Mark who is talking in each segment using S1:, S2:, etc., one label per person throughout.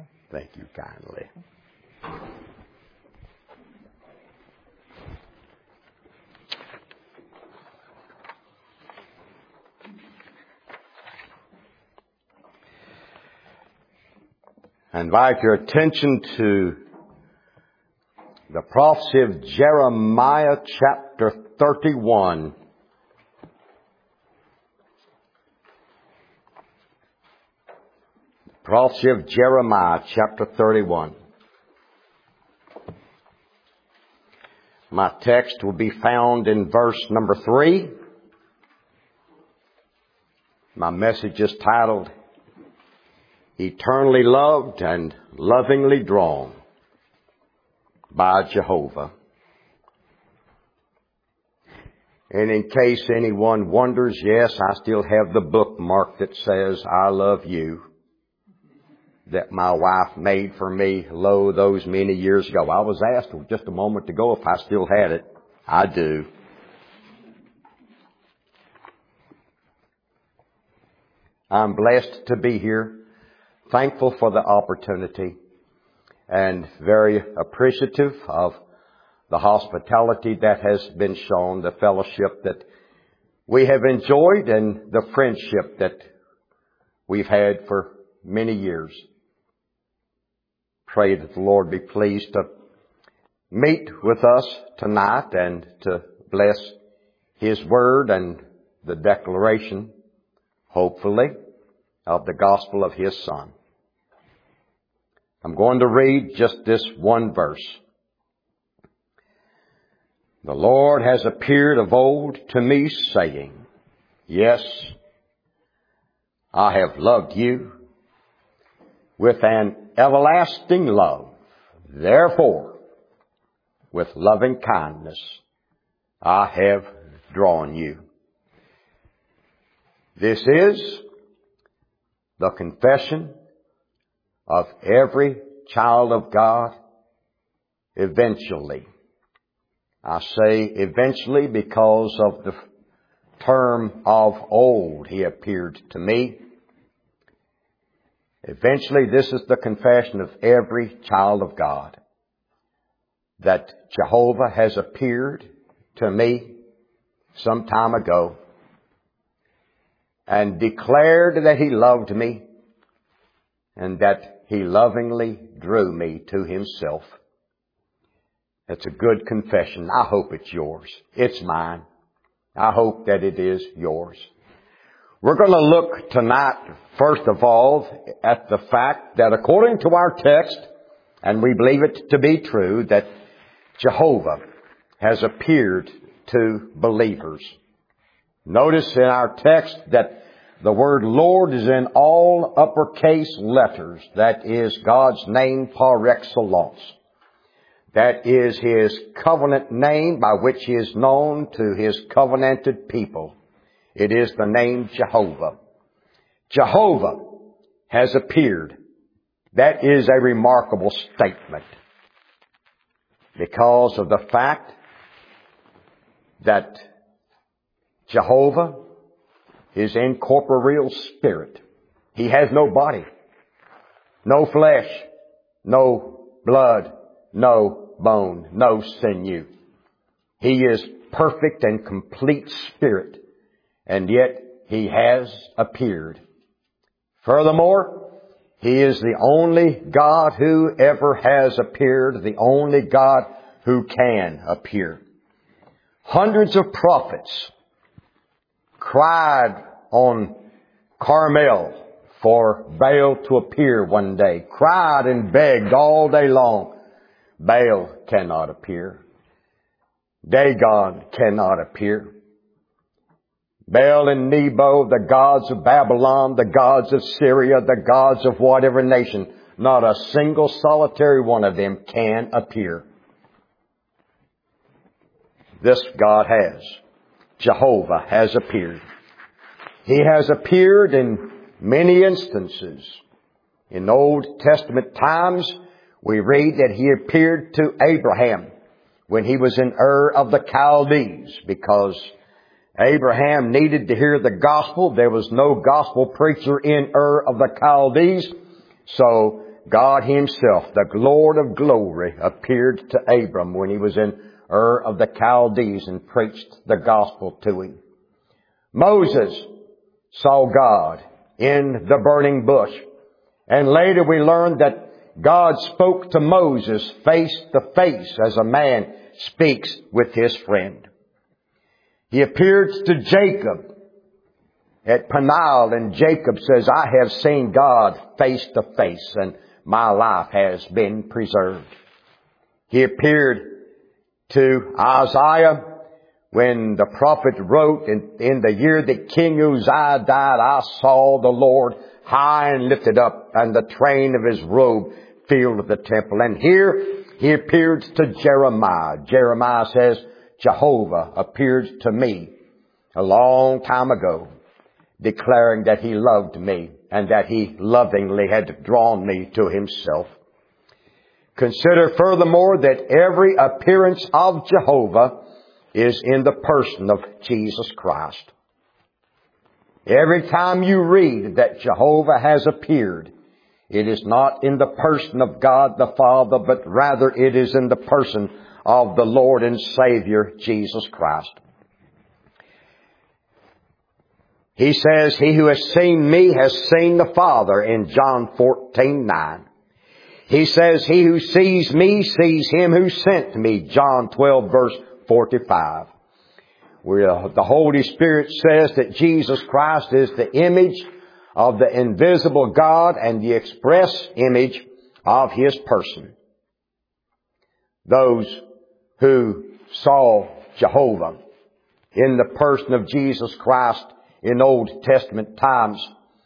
S1: Thank you kindly. I invite your attention to the prophecy of Jeremiah chapter 31. Prophecy of Jeremiah chapter 31. My text will be found in verse number 3. My message is titled, Eternally Loved and Lovingly Drawn by Jehovah. And in case anyone wonders, yes, I still have the bookmark that says, I love you, that my wife made for me, lo, those many years ago. I was asked just a moment ago if I still had it. I do. I'm blessed to be here, thankful for the opportunity, and very appreciative of the hospitality that has been shown, the fellowship that we have enjoyed, and the friendship that we've had for many years. Pray that the Lord be pleased to meet with us tonight and to bless His Word and the declaration, hopefully, of the gospel of His Son. I'm going to read just this one verse. The Lord has appeared of old to me, saying, Yes, I have loved you with an everlasting love. Therefore, with loving kindness, I have drawn you. This is the confession of every child of God eventually. I say eventually because of the term of old He appeared to me. Eventually, this is the confession of every child of God, that Jehovah has appeared to me some time ago and declared that He loved me and that He lovingly drew me to Himself. It's a good confession. I hope it's yours. It's mine. I hope that it is yours. We're going to look tonight, first of all, at the fact that according to our text, and we believe it to be true, that Jehovah has appeared to believers. Notice in our text that the word Lord is in all uppercase letters. That is God's name par excellence. That is His covenant name by which He is known to His covenanted people. It is the name Jehovah. Jehovah has appeared. That is a remarkable statement because of the fact that Jehovah is incorporeal spirit. He has no body, no flesh, no blood, no bone, no sinew. He is perfect and complete spirit, and yet He has appeared. Furthermore, He is the only God who ever has appeared, the only God who can appear. Hundreds of prophets cried on Carmel for Baal to appear one day, cried and begged all day long. Baal cannot appear. Dagon cannot appear. Baal and Nebo, the gods of Babylon, the gods of Syria, the gods of whatever nation, not a single solitary one of them can appear. This God has. Jehovah has appeared. He has appeared in many instances. In Old Testament times, we read that He appeared to Abraham when he was in Ur of the Chaldees, because Abraham needed to hear the gospel. There was no gospel preacher in Ur of the Chaldees. So God Himself, the Lord of glory, appeared to Abram when he was in Ur of the Chaldees and preached the gospel to him. Moses saw God in the burning bush. And later we learned that God spoke to Moses face to face as a man speaks with his friend. He appeared to Jacob at Peniel, and Jacob says, I have seen God face to face, and my life has been preserved. He appeared to Isaiah when the prophet wrote, in the year that King Uzziah died, I saw the Lord high and lifted up, and the train of His robe filled the temple. And here He appeared to Jeremiah. Jeremiah says, Jehovah appeared to me a long time ago, declaring that He loved me and that He lovingly had drawn me to Himself. Consider furthermore that every appearance of Jehovah is in the person of Jesus Christ. Every time you read that Jehovah has appeared, it is not in the person of God the Father, but rather it is in the person of the Lord and Savior, Jesus Christ. He says, He who has seen me has seen the Father in John 14:9. He says, He who sees me sees Him who sent me, John 12 verse 45. Where the Holy Spirit says that Jesus Christ is the image of the invisible God and the express image of His person. Those who saw Jehovah in the person of Jesus Christ in Old Testament times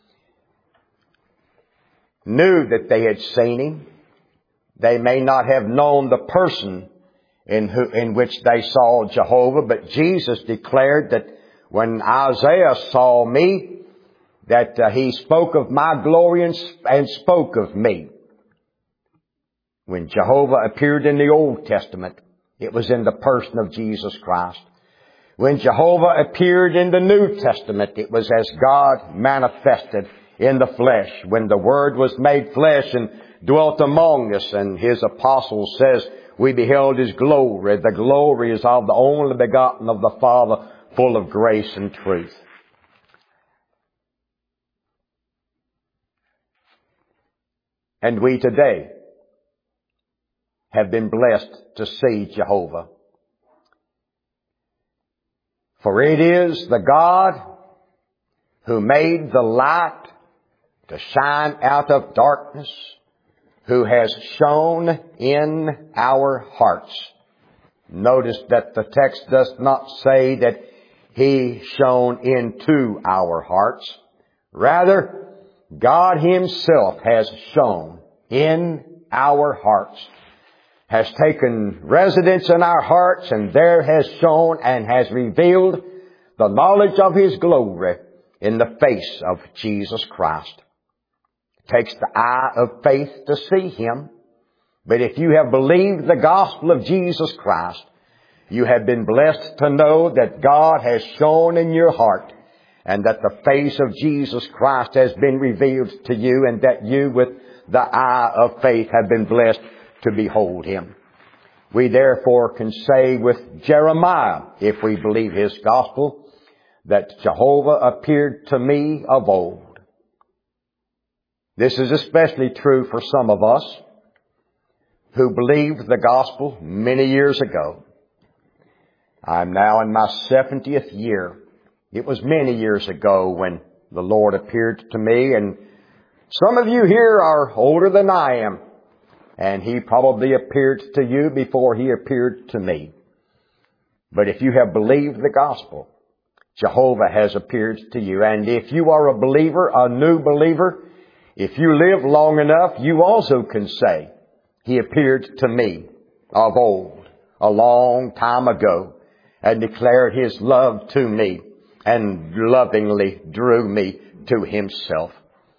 S1: knew that they had seen Him. They may not have known the person in which they saw Jehovah, but Jesus declared that when Isaiah saw me, that he spoke of my glory and spoke of me. When Jehovah appeared in the Old Testament, it was in the person of Jesus Christ. When Jehovah appeared in the New Testament, it was as God manifested in the flesh. When the Word was made flesh and dwelt among us, and His apostle says, we beheld His glory. The glory is of the only begotten of the Father, full of grace and truth. And we today have been blessed to see Jehovah. For it is the God who made the light to shine out of darkness, who has shone in our hearts. Notice that the text does not say that He shone into our hearts. Rather, God Himself has shone in our hearts, has taken residence in our hearts, and there has shone and has revealed the knowledge of His glory in the face of Jesus Christ. It takes the eye of faith to see Him. But if you have believed the gospel of Jesus Christ, you have been blessed to know that God has shone in your heart, and that the face of Jesus Christ has been revealed to you, and that you with the eye of faith have been blessed to behold Him. We therefore can say with Jeremiah, if we believe his gospel, that Jehovah appeared to me of old. This is especially true for some of us who believed the gospel many years ago. I'm now in my 70th year. It was many years ago when the Lord appeared to me, and some of you here are older than I am, and He probably appeared to you before He appeared to me. But if you have believed the gospel, Jehovah has appeared to you. And if you are a believer, a new believer, if you live long enough, you also can say, He appeared to me of old, a long time ago, and declared His love to me, and lovingly drew me to Himself.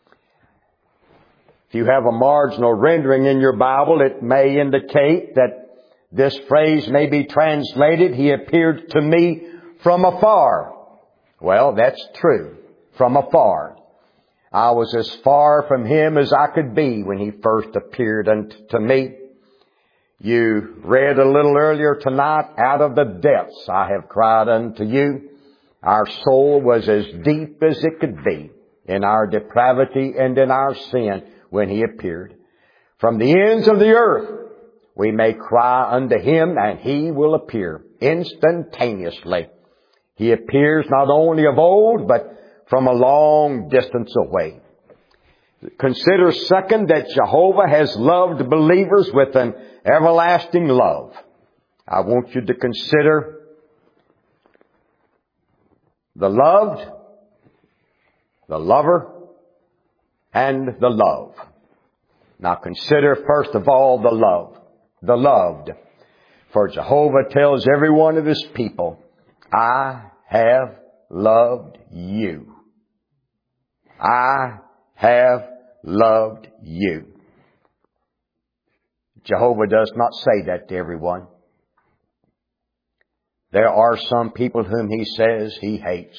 S1: If you have a marginal rendering in your Bible, it may indicate that this phrase may be translated, He appeared to me from afar. Well, that's true, from afar. I was as far from Him as I could be when He first appeared unto me. You read a little earlier tonight, out of the depths I have cried unto you. Our soul was as deep as it could be in our depravity and in our sin when He appeared. From the ends of the earth we may cry unto Him, and He will appear instantaneously. He appears not only of old, but from a long distance away. Consider, second, that Jehovah has loved believers with an everlasting love. I want you to consider the loved, the lover, and the love. Now consider first of all the love, the loved. For Jehovah tells every one of His people, I have loved you. I have loved you. Jehovah does not say that to everyone. There are some people whom He says He hates.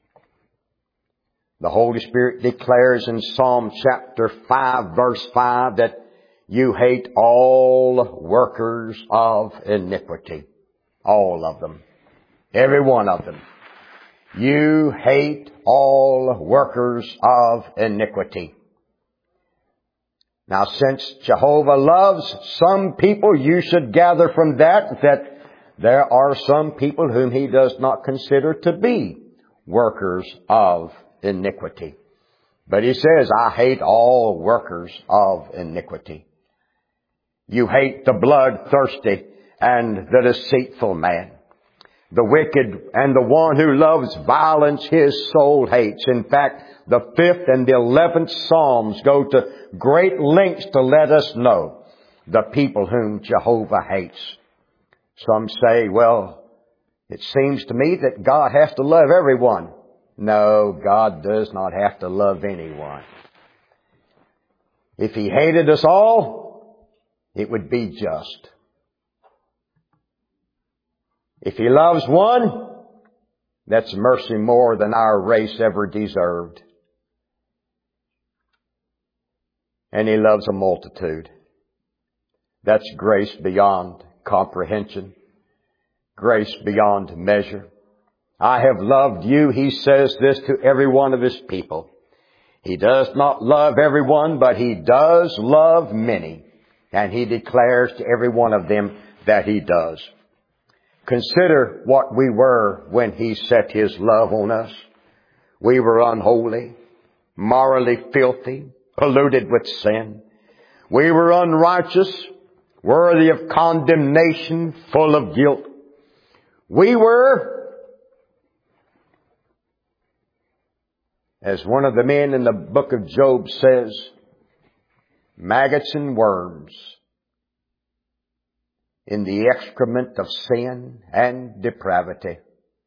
S1: The Holy Spirit declares in Psalm chapter 5, verse 5, that you hate all workers of iniquity. All of them. Every one of them. You hate all workers of iniquity. Now, since Jehovah loves some people, you should gather from that there are some people whom He does not consider to be workers of iniquity. But He says, I hate all workers of iniquity. You hate the bloodthirsty and the deceitful man. The wicked and the one who loves violence, his soul hates. In fact, the 5th and the 11th Psalms go to great lengths to let us know the people whom Jehovah hates. Some say, well, it seems to me that God has to love everyone. No, God does not have to love anyone. If He hated us all, it would be just. If He loves one, that's mercy more than our race ever deserved. And He loves a multitude. That's grace beyond comprehension. Grace beyond measure. I have loved you, He says this to every one of His people. He does not love everyone, but He does love many. And He declares to every one of them that He does. Consider what we were when He set His love on us. We were unholy, morally filthy, polluted with sin. We were unrighteous, worthy of condemnation, full of guilt. We were, as one of the men in the book of Job says, maggots and worms in the excrement of sin and depravity,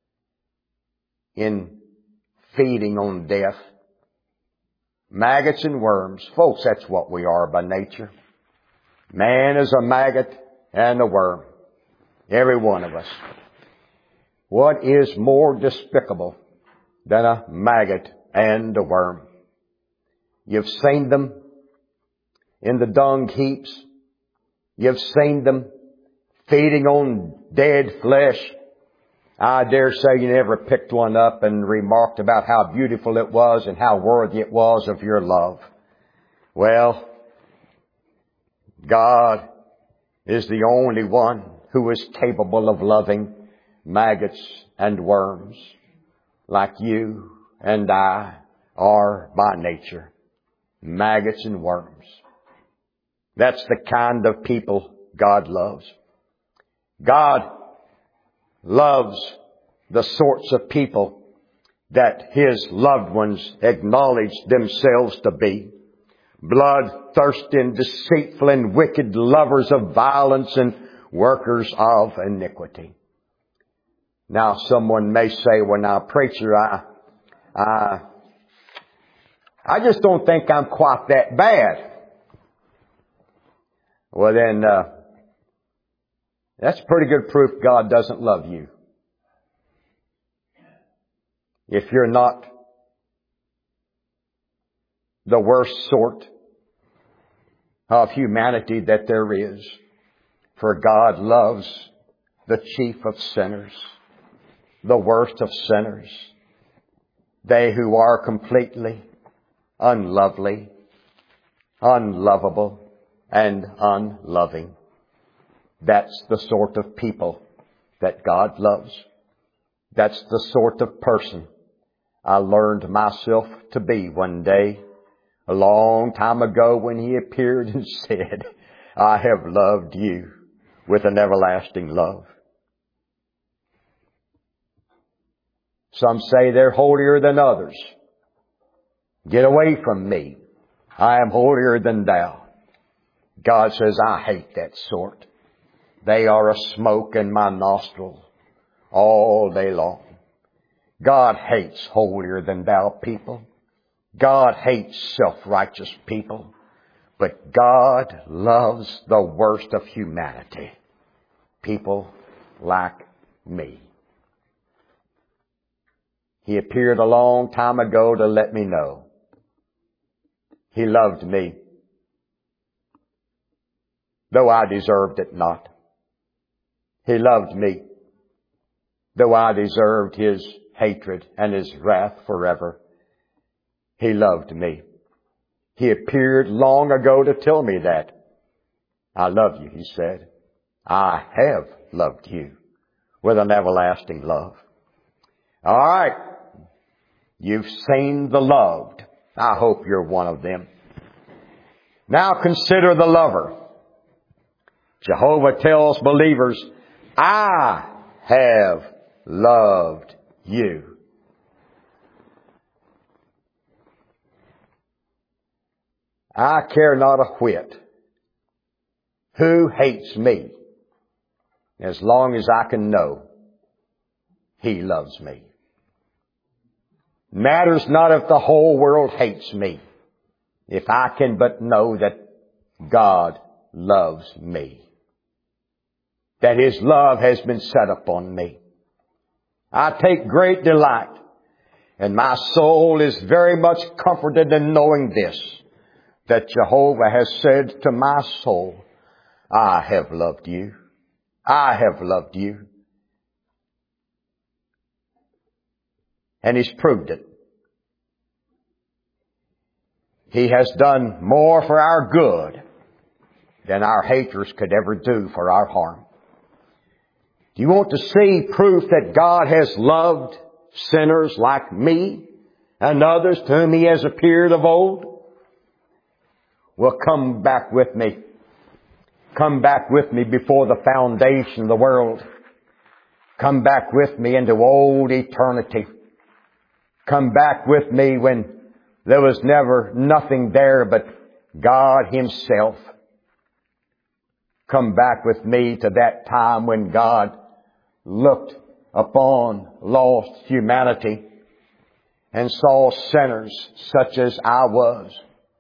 S1: in feeding on death. Maggots and worms. Folks, that's what we are by nature. Man is a maggot and a worm. Every one of us. What is more despicable than a maggot and a worm? You've seen them in the dung heaps. You've seen them feeding on dead flesh. I dare say you never picked one up and remarked about how beautiful it was and how worthy it was of your love. Well, God is the only one who is capable of loving maggots and worms like you and I are by nature. Maggots and worms. That's the kind of people God loves. God loves the sorts of people that His loved ones acknowledge themselves to be. Bloodthirsty and deceitful and wicked, lovers of violence and workers of iniquity. Now someone may say, well now preacher, I just don't think I'm quite that bad. Well then, that's pretty good proof God doesn't love you. If you're not the worst sort of humanity that there is. For God loves the chief of sinners, the worst of sinners, they who are completely unlovely, unlovable, and unloving. That's the sort of people that God loves. That's the sort of person I learned myself to be one day, a long time ago, when He appeared and said, I have loved you with an everlasting love. Some say they're holier than others. Get away from me. I am holier than thou. God says, I hate that sort. They are a smoke in my nostril all day long. God hates holier than thou people. God hates self-righteous people. But God loves the worst of humanity. People like me. He appeared a long time ago to let me know He loved me, though I deserved it not. He loved me, though I deserved His hatred and His wrath forever. He loved me. He appeared long ago to tell me that. I love you, He said. I have loved you with an everlasting love. All right. You've seen the loved. I hope you're one of them. Now consider the lover. Jehovah tells believers, I have loved you. I care not a whit who hates me, as long as I can know He loves me. Matters not if the whole world hates me, if I can but know that God loves me, that His love has been set upon me. I take great delight, and my soul is very much comforted in knowing this, that Jehovah has said to my soul, I have loved you. I have loved you. And He's proved it. He has done more for our good than our haters could ever do for our harm. Do you want to see proof that God has loved sinners like me and others to whom He has appeared of old? Well, come back with me. Come back with me before the foundation of the world. Come back with me into old eternity. Come back with me when there was never nothing there but God Himself. Come back with me to that time when God looked upon lost humanity and saw sinners such as I was.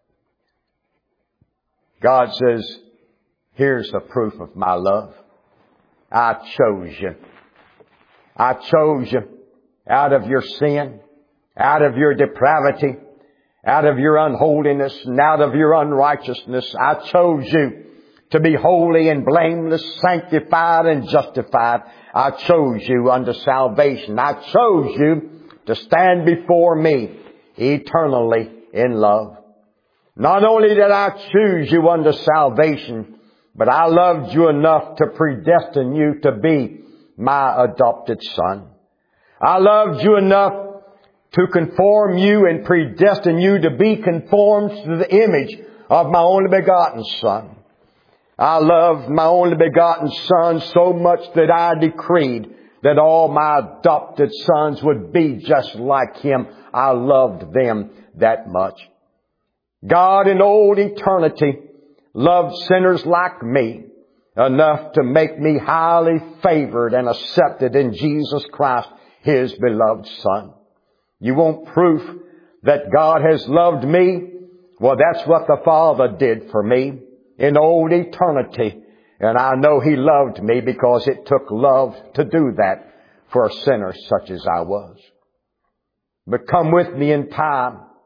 S1: God says, here's the proof of my love. I chose you. I chose you out of your sin, out of your depravity, out of your unholiness, and out of your unrighteousness. I chose you to be holy and blameless, sanctified and justified. I chose you unto salvation. I chose you to stand before me eternally in love. Not only did I choose you unto salvation, but I loved you enough to predestine you to be my adopted son. I loved you enough to conform you and predestine you to be conformed to the image of my only begotten Son. I loved my only begotten Son so much that I decreed that all my adopted sons would be just like Him. I loved them that much. God in old eternity loved sinners like me enough to make me highly favored and accepted in Jesus Christ, His beloved Son. You want proof that God has loved me? Well, that's what the Father did for me in old eternity. And I know He loved me because it took love to do that for a sinner such as I was. But come with me in time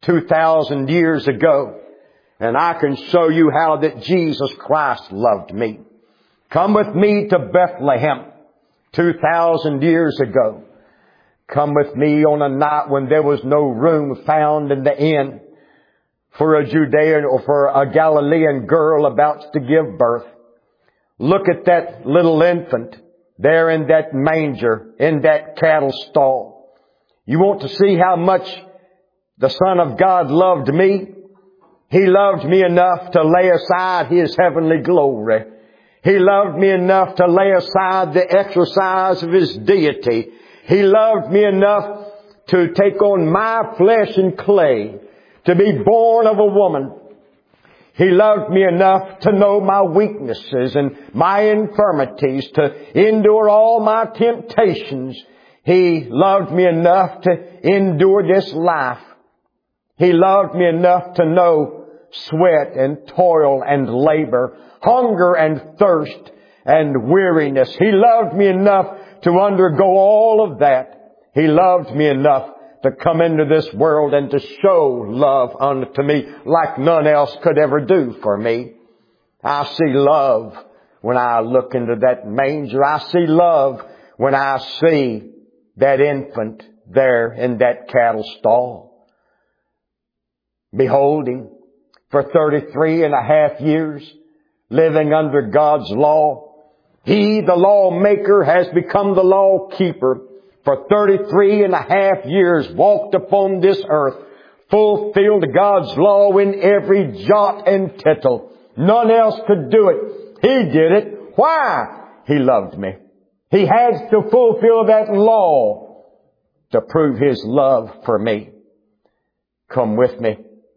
S1: 2,000 years ago. And I can show you how that Jesus Christ loved me. Come with me to Bethlehem 2,000 years ago. Come with me on a night when there was no room found in the inn for a Judean or for a Galilean girl about to give birth. Look at that little infant there in that manger, in that cattle stall. You want to see how much the Son of God loved me? He loved me enough to lay aside His heavenly glory. He loved me enough to lay aside the exercise of His deity. He loved me enough to take on my flesh and clay, to be born of a woman. He loved me enough to know my weaknesses and my infirmities, to endure all my temptations. He loved me enough to endure this life. He loved me enough to know sweat and toil and labor, hunger and thirst and weariness. He loved me enough to undergo all of that. He loved me enough to come into this world and to show love unto me like none else could ever do for me. I see love when I look into that manger. I see love when I see that infant there in that cattle stall. Beholding for 33 and a half years, living under God's law, He, the lawmaker, has become the law keeper. For 33 and a half years walked upon this earth, fulfilled God's law in every jot and tittle. None else could do it. He did it. Why? He loved me. He had to fulfill that law to prove His love for me. Come with me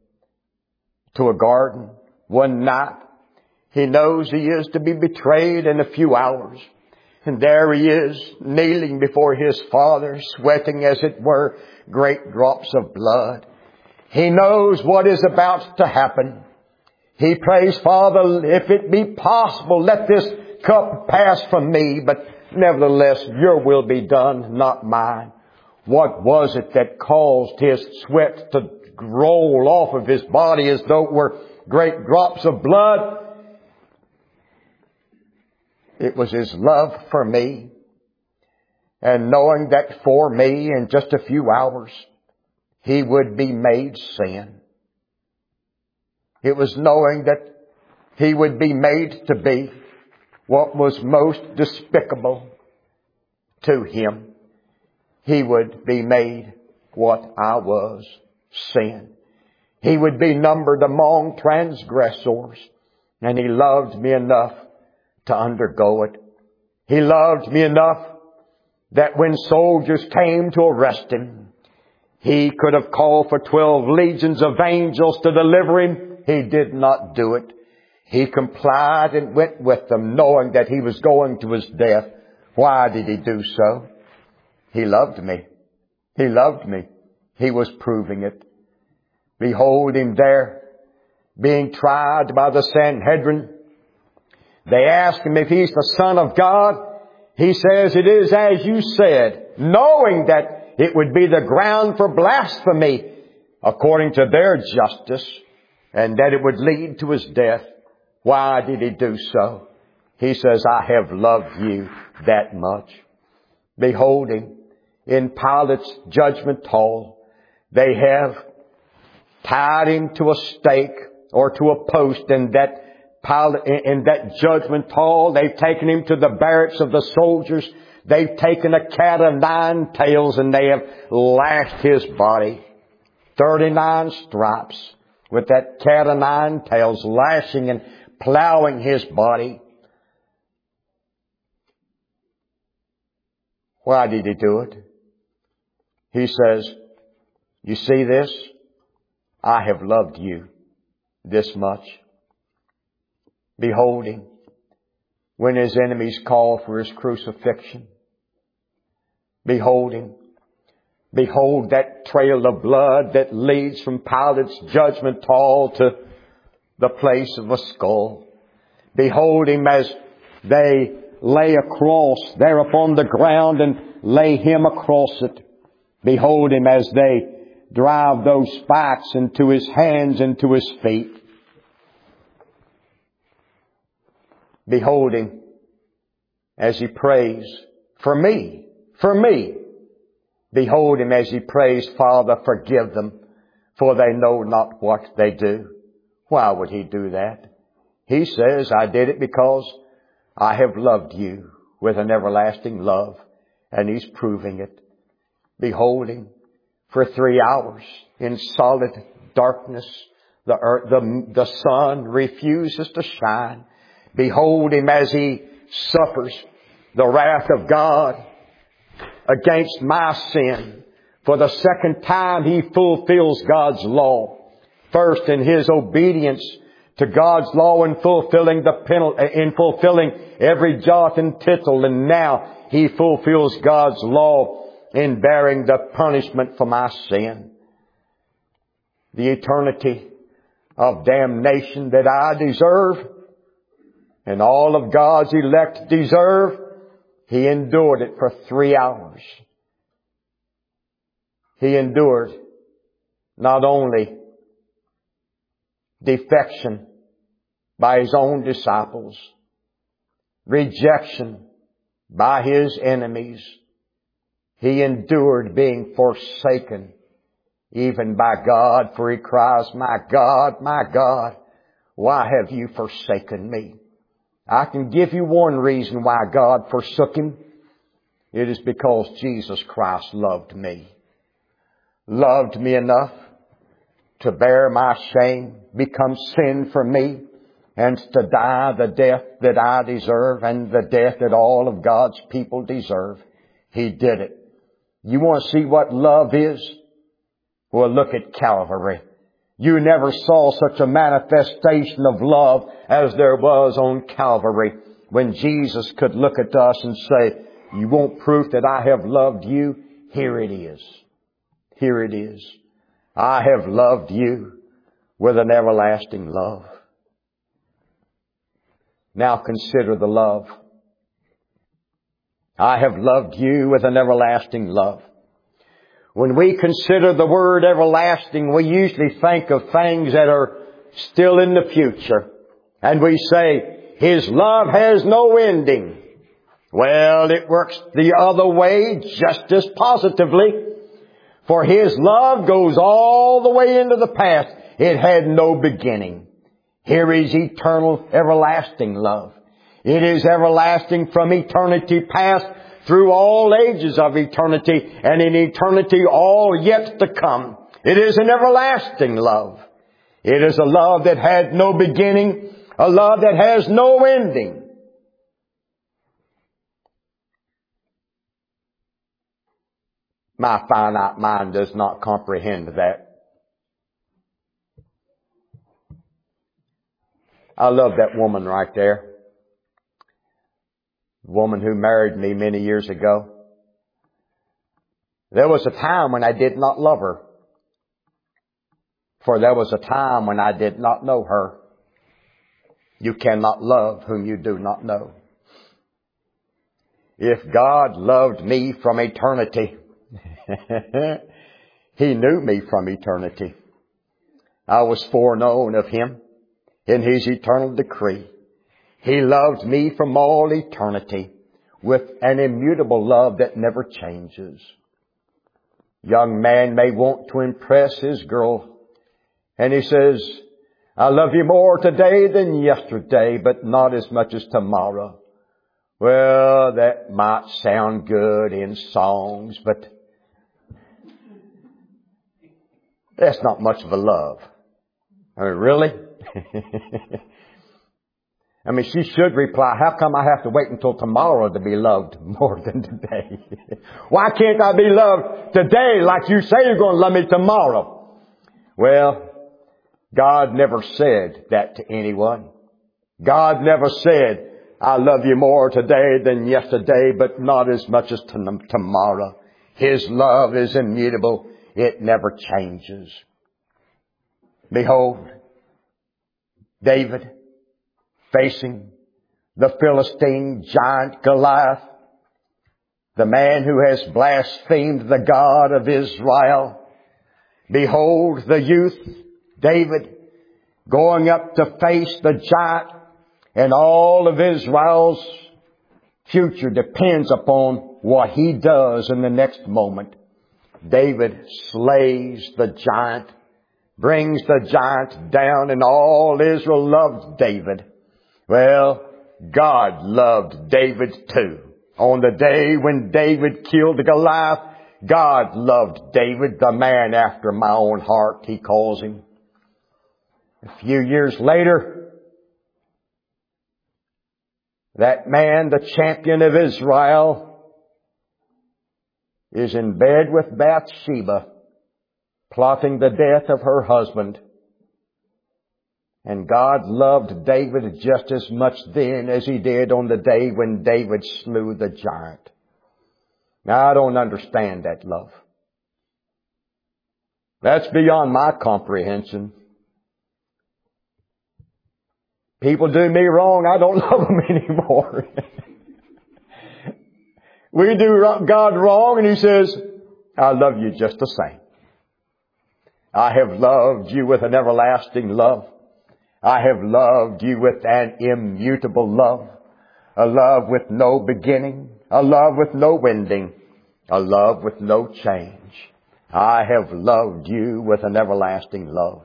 S1: to a garden one night. He knows He is to be betrayed in a few hours. And there He is, kneeling before His Father, sweating, as it were, great drops of blood. He knows what is about to happen. He prays, Father, if it be possible, let this cup pass from me, but nevertheless, Your will be done, not mine. What was it that caused His sweat to roll off of His body as though it were great drops of blood? It was His love for me, and knowing that for me in just a few hours He would be made sin. It was knowing that He would be made to be what was most despicable to Him. He would be made what I was, sin. He would be numbered among transgressors, and He loved me enough to undergo it. He loved me enough that when soldiers came to arrest Him, He could have called for 12 legions of angels to deliver Him. He did not do it. He complied and went with them, knowing that He was going to His death. Why did He do so? He loved me. He loved me. He was proving it. Behold Him there, being tried by the Sanhedrin. They ask Him if He's the Son of God. He says, it is as you said, knowing that it would be the ground for blasphemy according to their justice, and that it would lead to His death. Why did He do so? He says, I have loved you that much. Beholding in Pilate's judgment hall, they have tied Him to a stake or to a post in that judgment hall. They've taken Him to the barracks of the soldiers. They've taken a cat of 9 tails and they have lashed His body. 39 stripes with that cat of 9 tails, lashing and plowing His body. Why did He do it? He says, you see this? I have loved you this much. Beholding when His enemies call for His crucifixion. Behold that trail of blood that leads from Pilate's judgment hall to the place of a skull. Behold Him as they lay a cross there upon the ground and lay Him across it. Behold Him as they drive those spikes into His hands and to His feet. Behold Him as He prays for me. For me. Behold Him as He prays, Father, forgive them, for they know not what they do. Why would He do that? He says, I did it because I have loved you with an everlasting love. And He's proving it. Behold Him for 3 hours in solid darkness. The sun refuses to shine. Behold Him as He suffers the wrath of God against my sin. For the second time He fulfills God's law. First in His obedience to God's law and fulfilling every jot and tittle. And now He fulfills God's law in bearing the punishment for my sin. The eternity of damnation that I deserve and all of God's elect deserve, He endured it for 3 hours. He endured not only defection by His own disciples, rejection by His enemies. He endured being forsaken even by God, for He cries, my God, why have you forsaken me? I can give you one reason why God forsook Him. It is because Jesus Christ loved me. Loved me enough to bear my shame, become sin for me, and to die the death that I deserve and the death that all of God's people deserve. He did it. You want to see what love is? Well, look at Calvary. You never saw such a manifestation of love as there was on Calvary, when Jesus could look at us and say, you want proof that I have loved you? Here it is. Here it is. I have loved you with an everlasting love. Now consider the love. I have loved you with an everlasting love. When we consider the word everlasting, we usually think of things that are still in the future. And we say, His love has no ending. Well, it works the other way just as positively. For His love goes all the way into the past. It had no beginning. Here is eternal, everlasting love. It is everlasting from eternity past through all ages of eternity, and in eternity all yet to come. It is an everlasting love. It is a love that had no beginning, a love that has no ending. My finite mind does not comprehend that. I love that woman right there. The woman who married me many years ago. There was a time when I did not love her. For there was a time when I did not know her. You cannot love whom you do not know. If God loved me from eternity, He knew me from eternity. I was foreknown of Him in His eternal decree. He loved me from all eternity with an immutable love that never changes. Young man may want to impress his girl, and he says, I love you more today than yesterday, but not as much as tomorrow. Well, that might sound good in songs, but that's not much of a love. I mean, really? I mean, she should reply, how come I have to wait until tomorrow to be loved more than today? Why can't I be loved today like you say you're going to love me tomorrow? Well, God never said that to anyone. God never said, I love you more today than yesterday, but not as much as tomorrow. His love is immutable. It never changes. Behold, David facing the Philistine giant Goliath, the man who has blasphemed the God of Israel. Behold the youth, David, going up to face the giant, and all of Israel's future depends upon what he does in the next moment. David slays the giant, brings the giant down, and all Israel loved David. Well, God loved David too. On the day when David killed Goliath, God loved David, the man after my own heart, he calls him. A few years later, that man, the champion of Israel, is in bed with Bathsheba, plotting the death of her husband. And God loved David just as much then as he did on the day when David slew the giant. Now, I don't understand that love. That's beyond my comprehension. People do me wrong, I don't love them anymore. We do God wrong and He says, I love you just the same. I have loved you with an everlasting love. I have loved you with an immutable love. A love with no beginning. A love with no ending. A love with no change. I have loved you with an everlasting love.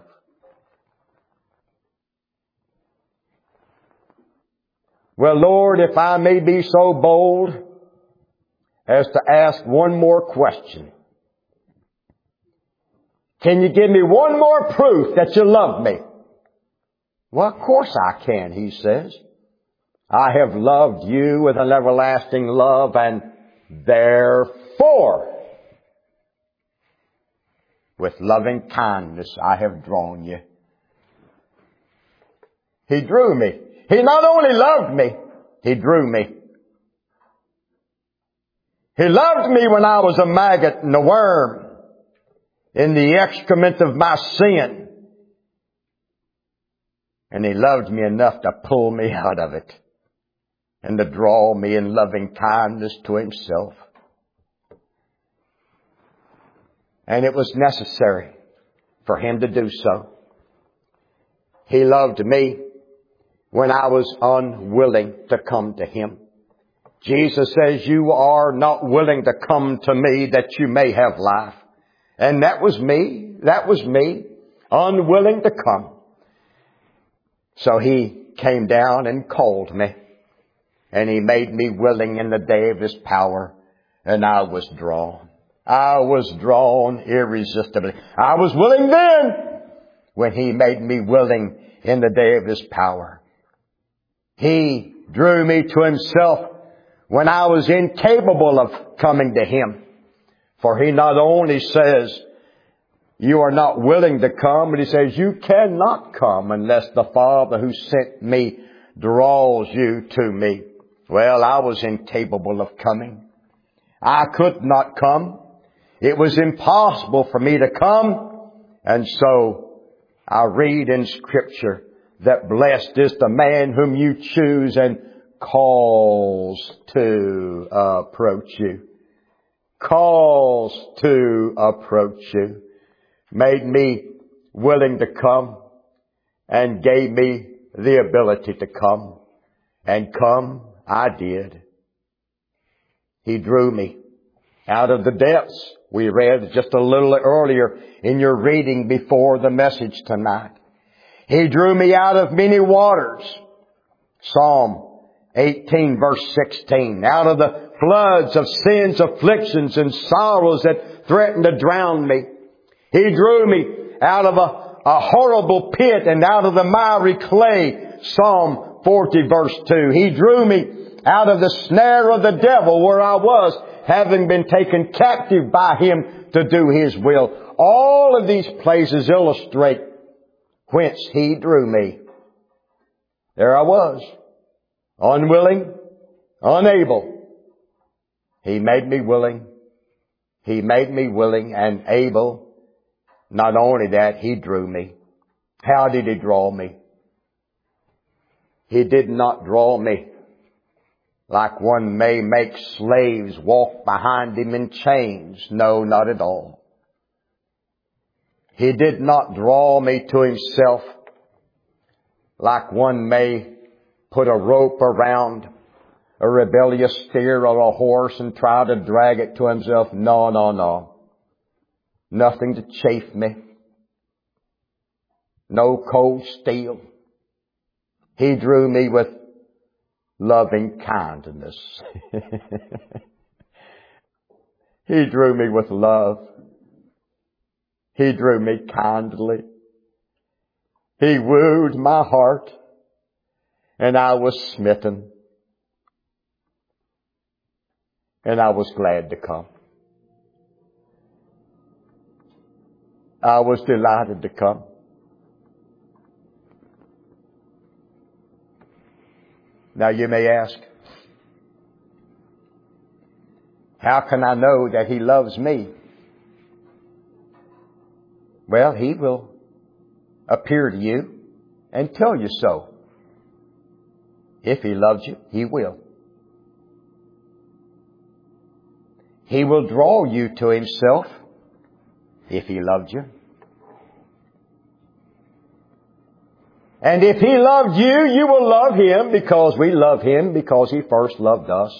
S1: Well, Lord, if I may be so bold as to ask one more question. Can you give me one more proof that you love me? Well, of course I can, he says. I have loved you with an everlasting love, and therefore, with loving kindness I have drawn you. He drew me. He not only loved me, He drew me. He loved me when I was a maggot and a worm in the excrement of my sin. And He loved me enough to pull me out of it and to draw me in loving kindness to Himself. And it was necessary for Him to do so. He loved me when I was unwilling to come to Him. Jesus says, you are not willing to come to me that you may have life. And that was me. That was me. Unwilling to come. So He came down and called me. And He made me willing in the day of His power. And I was drawn. I was drawn irresistibly. I was willing then when He made me willing in the day of His power. He drew me to Himself when I was incapable of coming to Him. For He not only says, you are not willing to come, but He says, you cannot come unless the Father who sent me draws you to me. Well, I was incapable of coming. I could not come. It was impossible for me to come. And so I read in Scripture that blessed is the man whom you choose and calls to approach you. Calls to approach you. Made me willing to come and gave me the ability to come. And come I did. He drew me out of the depths. We read just a little earlier in your reading before the message tonight. He drew me out of many waters. Psalm 18 verse 16. Out of the floods of sins, afflictions, and sorrows that threatened to drown me. He drew me out of a horrible pit and out of the miry clay. Psalm 40 verse 2. He drew me out of the snare of the devil where I was, having been taken captive by him to do his will. All of these places illustrate whence He drew me. There I was, unwilling, unable. He made me willing. He made me willing and able. Not only that, He drew me. How did He draw me? He did not draw me like one may make slaves walk behind him in chains. No, not at all. He did not draw me to Himself like one may put a rope around a rebellious steer or a horse and try to drag it to himself. No, no, no. Nothing to chafe me. No cold steel. He drew me with loving kindness. He drew me with love. He drew me kindly. He wooed my heart, and I was smitten. And I was glad to come. I was delighted to come. Now you may ask, how can I know that He loves me? Well, He will appear to you and tell you so. If He loves you, He will. He will draw you to Himself if He loved you. And if He loved you, you will love Him because we love Him because He first loved us.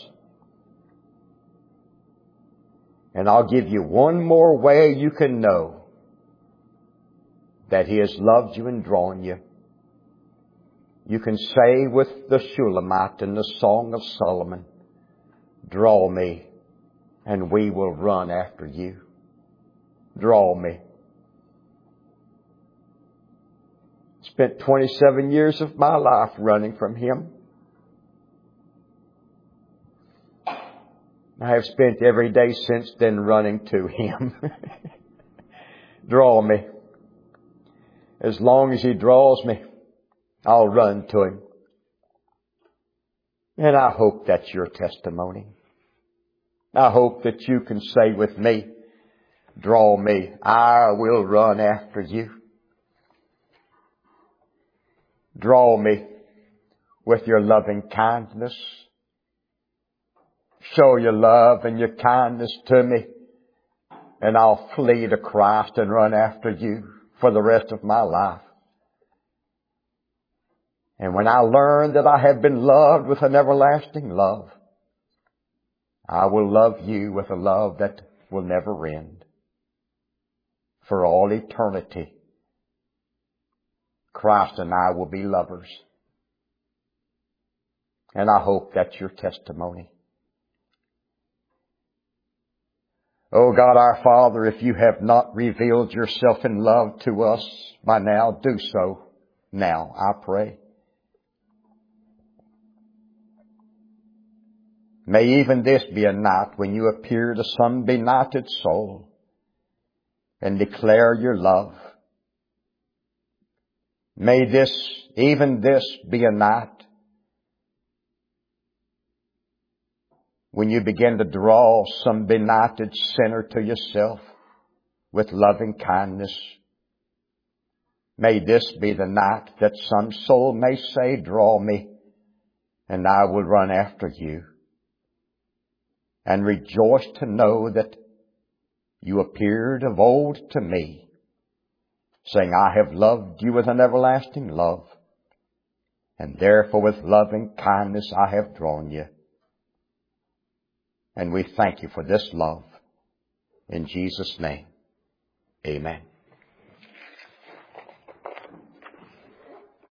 S1: And I'll give you one more way you can know that He has loved you and drawn you. You can say with the Shulamite in the Song of Solomon, draw me, and we will run after you. Draw me. Spent 27 years of my life running from Him. I have spent every day since then running to Him. Draw me. As long as He draws me, I'll run to Him. And I hope that's your testimony. I hope that you can say with me, draw me, I will run after you. Draw me with your loving kindness. Show your love and your kindness to me, and I'll flee to Christ and run after you for the rest of my life. And when I learn that I have been loved with an everlasting love, I will love you with a love that will never end. For all eternity, Christ and I will be lovers. And I hope that's your testimony. Oh God, our Father, if you have not revealed yourself in love to us by now, do so now, I pray. May even this be a night when you appear to some benighted soul and declare your love. May even this be a night when you begin to draw some benighted sinner to yourself with loving kindness. May this be the night that some soul may say, draw me, and I will run after you. And rejoice to know that you appeared of old to me, saying, I have loved you with an everlasting love, and therefore with loving kindness I have drawn you. And we thank you for this love. In Jesus' name, amen.